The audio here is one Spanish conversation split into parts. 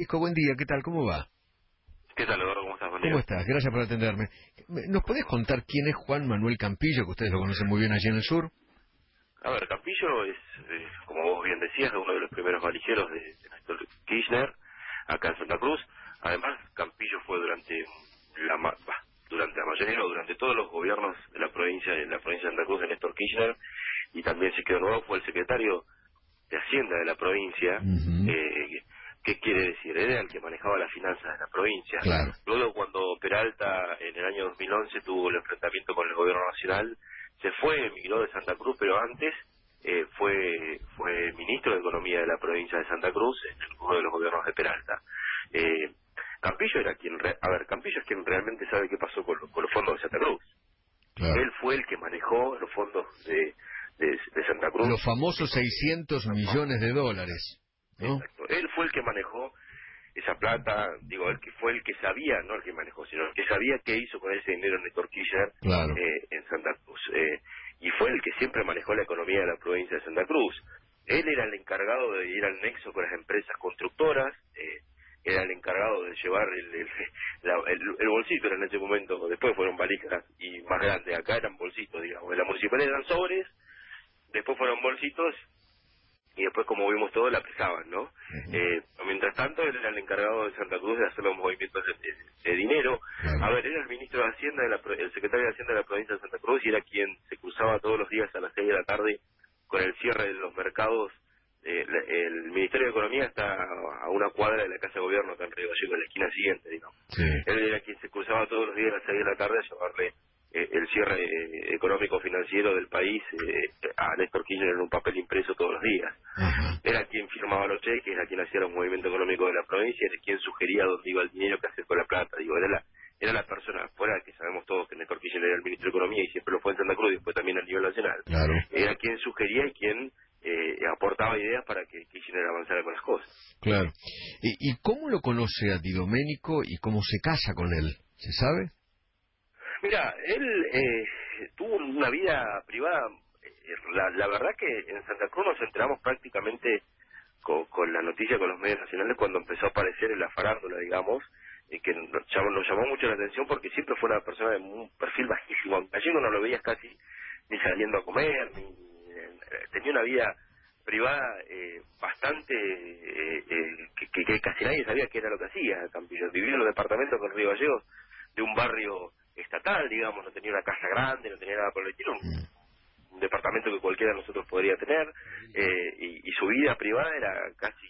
Francisco, buen día, ¿qué tal? ¿Cómo va? ¿Qué tal, Eduardo? ¿Cómo estás? Buen ¿Cómo día. estás? Gracias por atenderme. ¿Nos podés contar quién es Juan Manuel Campillo, que ustedes lo conocen muy bien allí en el sur? A ver, Campillo es, como vos bien decías, uno de los primeros valilleros de Néstor Kirchner, acá en Santa Cruz. Además, Campillo fue durante la mayoría, o durante todos los gobiernos de la provincia de Santa Cruz de Néstor Kirchner, y también se quedó nuevo, fue el secretario de Hacienda de la provincia. Ujú. ¿Qué quiere decir? Él era el que manejaba las finanzas de la provincia. Claro. Luego, cuando Peralta en el año 2011 tuvo el enfrentamiento con el gobierno nacional, se fue, emigró de Santa Cruz, pero antes fue ministro de Economía de la provincia de Santa Cruz en uno de los gobiernos de Peralta. Eh, Campillo era Campillo es quien realmente sabe qué pasó con los fondos de Santa Cruz. Claro. Él fue el que manejó los fondos de Santa Cruz. Los famosos 600 millones de dólares, ¿no? Exacto. Él fue el que manejó esa plata, digo, el que fue el que sabía, no el que manejó, sino el que sabía qué hizo con ese dinero Néstor Kirchner Claro. en Santa Cruz. Y fue el que siempre manejó la economía de la provincia de Santa Cruz. Él era el encargado de ir al nexo con las empresas constructoras, era el encargado de llevar el bolsito, era en ese momento, después fueron valijas y más grandes, acá eran bolsitos, digamos, en la municipalidad eran sobres, después fueron bolsitos y después, como vimos todo, la pesaban, ¿no? Ujú. Mientras tanto, él era el encargado de Santa Cruz de hacer los movimientos de dinero. Claro. A ver, era el ministro de Hacienda, el secretario de Hacienda de la provincia de Santa Cruz, y era quien se cruzaba todos los días a las 6 de la tarde con el cierre de los mercados. El Ministerio de Economía está a una cuadra de la Casa de Gobierno, acá en Río Gallegos, en la esquina siguiente, digamos. Sí. Él era quien se cruzaba todos los días a las 6 de la tarde a llevarle el cierre económico-financiero del país a Néstor Kirchner en un papel impreso todos los días. Ajá. Era quien firmaba los cheques, era quien hacía los movimientos económicos de la provincia, era quien sugería dónde iba el dinero, qué hacer con la plata. Digo, era la persona, fuera que sabemos todos que Néstor Kirchner era el ministro de Economía y siempre lo fue en Santa Cruz y después también a nivel nacional. Claro. Era quien sugería y quien aportaba ideas para que Kirchner avanzara con las cosas. Claro. ¿Y cómo lo conoce a Di Domenico y cómo se casa con él? ¿Se sabe? Mira, él tuvo una vida privada, la verdad que en Santa Cruz nos enteramos prácticamente con la noticia con los medios nacionales cuando empezó a aparecer en la farándula, digamos, que nos llamó mucho la atención porque siempre fue una persona de un perfil bajísimo. Allí no lo veías casi ni saliendo a comer, tenía una vida privada bastante que casi nadie sabía qué era lo que hacía. Campillo vivía en los departamentos con Río Gallegos de un barrio estatal, digamos, no tenía una casa grande, no tenía nada por el estilo, un departamento que cualquiera de nosotros podría tener, y su vida privada era casi,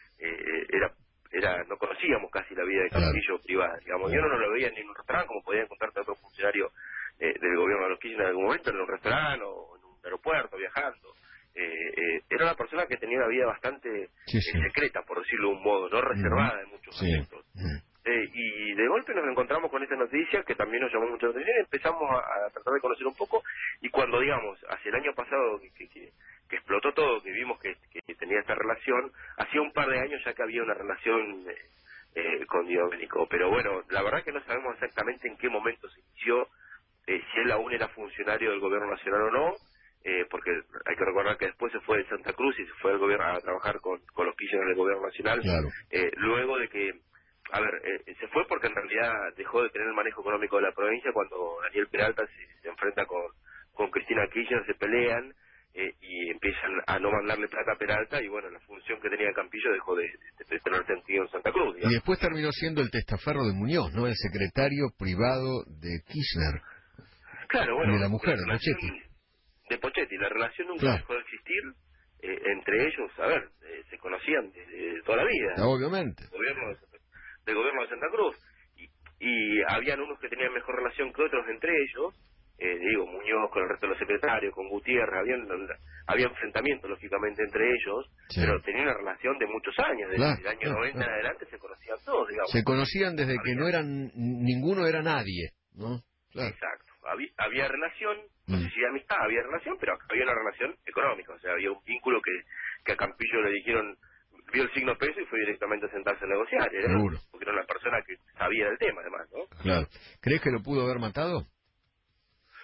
no conocíamos casi la vida de Claro. Campillo privada, digamos. Yo Claro. no lo veía ni en un restaurante, como podía encontrarte a otro funcionario del gobierno de los Kirchner en algún momento, en un restaurante o en un aeropuerto, viajando. Era una persona que tenía una vida bastante Sí, sí. secreta, por decirlo de un modo, no Ujú. reservada en muchos Sí. aspectos. Y de golpe nos encontramos con esta noticia que también nos llamó mucho la atención, empezamos a tratar de conocer un poco, y cuando, digamos, hacia el año pasado que explotó todo, que vimos que tenía esta relación, hacía un par de años ya que había una relación con Di Domenico, pero bueno, la verdad que no sabemos exactamente en qué momento se inició, si él aún era funcionario del gobierno nacional o no, porque hay que recordar que después se fue de Santa Cruz y se fue al gobierno a trabajar con los Kirchner del gobierno nacional, Claro. luego de que se fue porque en realidad dejó de tener el manejo económico de la provincia cuando Daniel Peralta se enfrenta con Cristina Kirchner, se pelean y empiezan a no mandarle plata a Peralta, y bueno, la función que tenía Campillo dejó de tener sentido en Santa Cruz, Y digamos. después terminó siendo el testaferro de Muñoz, ¿no? El secretario privado de Kirchner Claro, y de bueno, la la mujer, de Pochetti. relación de Pochetti, la relación nunca Claro. dejó de existir entre ellos, a ver, se conocían desde toda la vida, Obviamente. gobierno del gobierno de Santa Cruz, y habían unos que tenían mejor relación que otros entre ellos, digo, Muñoz con el resto de los secretarios, con Gutiérrez, había enfrentamientos lógicamente entre ellos, Sí. pero tenían una relación de muchos años, desde Claro, el año claro, 90 en claro. adelante se conocían todos, digamos. Se conocían desde que no Había, eran, ninguno era nadie, ¿no? Claro. exacto, había relación, no Mm. sé si de amistad, había relación, pero había una relación económica, o sea, había un vínculo que a Campillo le dijeron, vio el signo peso y fue directamente a sentarse a negociar, Seguro. porque era una persona que sabía del tema además, ¿no? Claro. ¿Crees que lo pudo haber matado?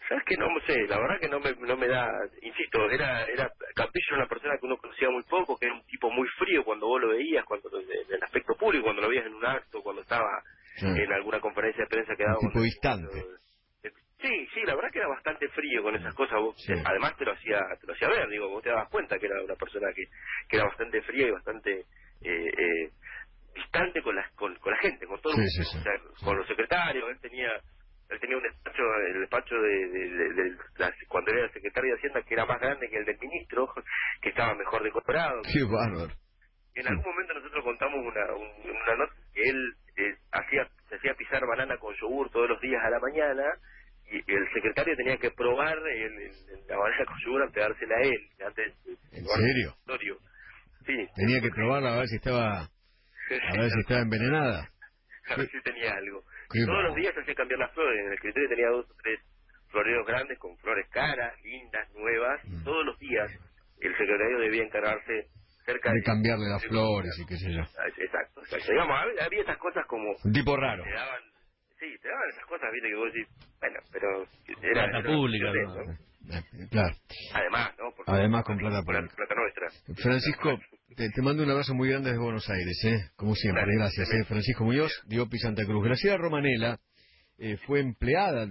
¿Sabes que no sé? La verdad que no me da... Insisto, Campillo era una persona que uno conocía muy poco, que era un tipo muy frío cuando vos lo veías, en el aspecto público, cuando lo veías en un acto, cuando estaba Sí. en alguna conferencia de prensa que Un daba... tipo distante. Sí, la verdad que era bastante frío con esas cosas. Sí. Además te lo hacía ver, digo, vos te dabas cuenta que era una persona que era bastante fría y bastante distante con la gente, con todo el Sí, mundo, sí, sí. o sea, Sí. con los secretarios. Él tenía un despacho, el despacho cuando era secretario de Hacienda, que era más grande que el del ministro, que estaba mejor decorado. Qué bárbaro. En Sí. algún momento nosotros contamos una nota que él se hacía pisar banana con yogur todos los días a la mañana, y el secretario tenía que probar la banana con yogur antes de dársela a él, antes de ¿En probar el serio? escritorio. Sí, Tenía que probarla a ver si estaba envenenada. a ver si tenía algo. Qué Y todos los bárbaro. días hacía cambiar las flores. En el escritorio tenía 2 o 3 floreros grandes con flores caras, lindas, nuevas, y todos los días el secretario debía encargarse cerca De de cambiarle las flores y qué sé yo. Exacto. Digamos, había estas cosas como Un tipo que raro. te daban esas cosas, viste, que vos decís, bueno, pero Plata era pública, de él, ¿no? ¿no? Claro. Además, ¿no? Porque Además con plata con la pública. plata nuestra. Francisco, te mando un abrazo muy grande desde Buenos Aires, como siempre. Dale, Gracias, tremendo. Francisco Muñoz, Diopi Santa Cruz. Graciela Romanela fue empleada